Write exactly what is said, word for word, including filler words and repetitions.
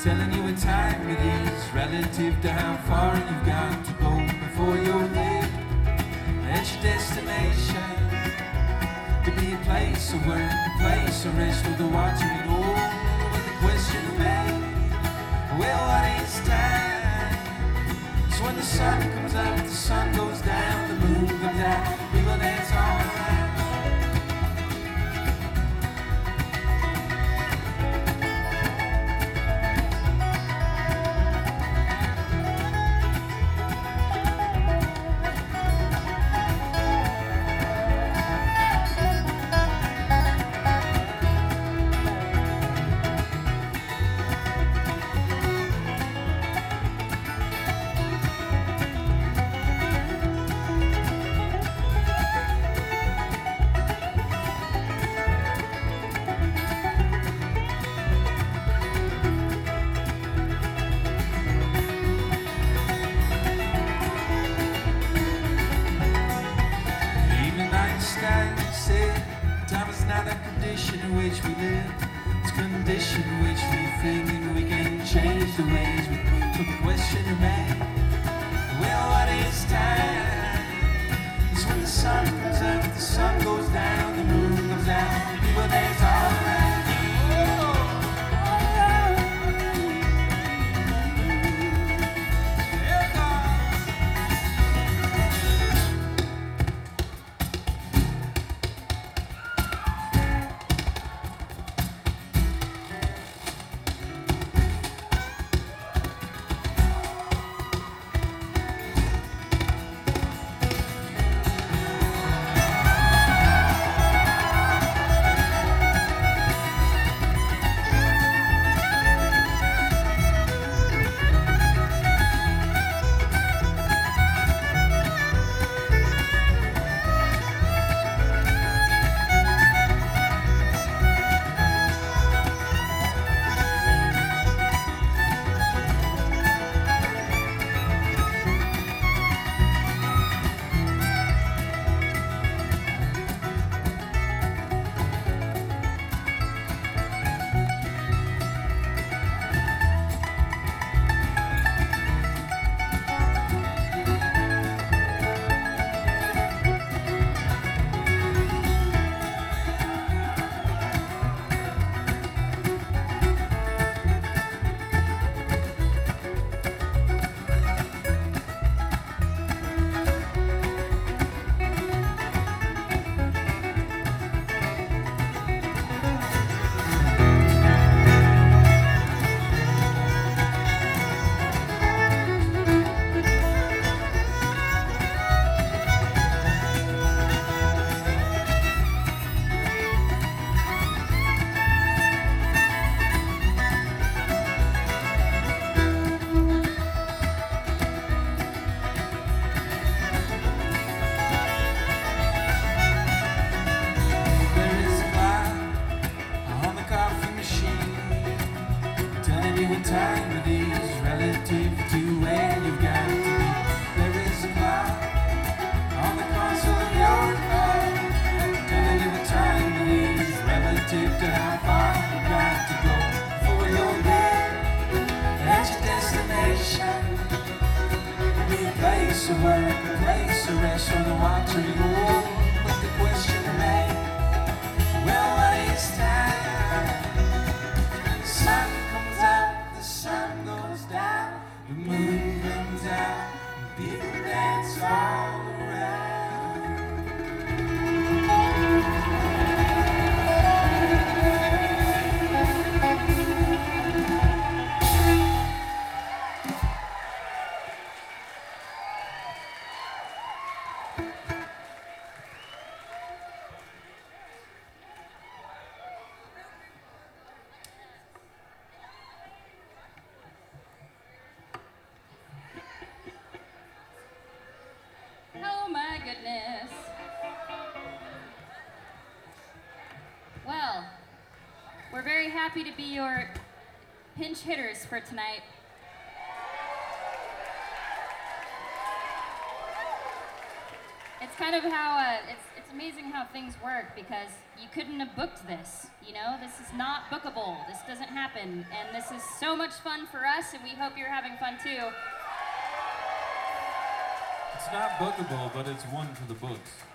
telling you what time it is, relative to how far you've got to go before you're there. At your destination could be a place of work, a place of rest, or the watching it all with the question of man. Well, what is time? It's when the sun comes up, the sun goes down, the moon comes out, people dance all around. Happy to be your pinch hitters for tonight. It's it's kind of how uh, it's it's amazing how things work because you couldn't have booked this. You know, this is not bookable. This doesn't happen, and this is so much fun for us, and we hope you're having fun too. It's not bookable, but it's one for the books.